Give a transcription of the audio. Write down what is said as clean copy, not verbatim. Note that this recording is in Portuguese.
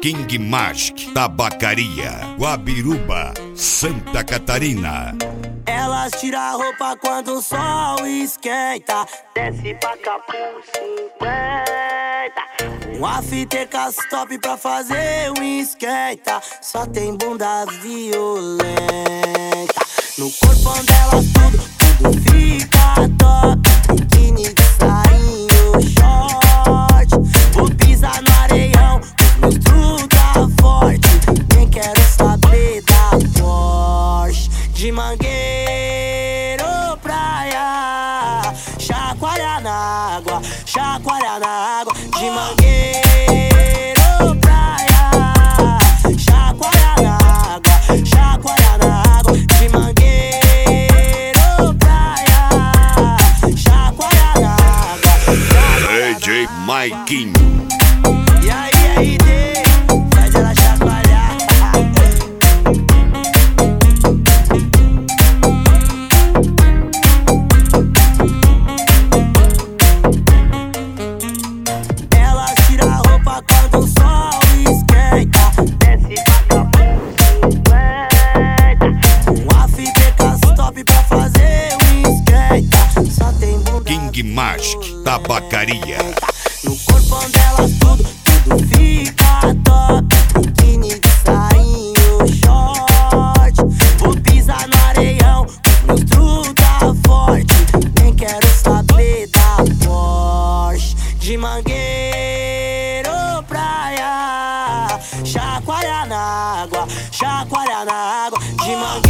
King Magic, Tabacaria, Guabiruba, Santa Catarina. Elas tiram a roupa quando o sol esquenta, desce pra cá por 50. Um after top pra fazer um esquenta, só tem bunda violenta. No corpão delas tudo fica top. Biquíni de sainho, short. Vou pisar no areião, os meus truta forte. Nem quero saber da Porsche. De Mangueiro, praia, chacoalha na água, chacoalha na água. De Mangueiro, praia, chacoalha na água, chacoalha na água. De Mangueiro, praia, chacoalha na água. DJ Maiquinho. E aí, faz ela chacoalhar. Ela tira a roupa quando o sol esquenta, desce pra cá por 50. Um after top pra fazer um esquenta, só tem bunda King Magic, Tabacaria. no corpão delas tudo fica top. Biquíni de sainho, short. Vou pisar no areião, meus truta forte. Nem quero saber da Porsche. De Mangueiro, praia, chacoalha na água, chacoalha na água. De Mangueiro.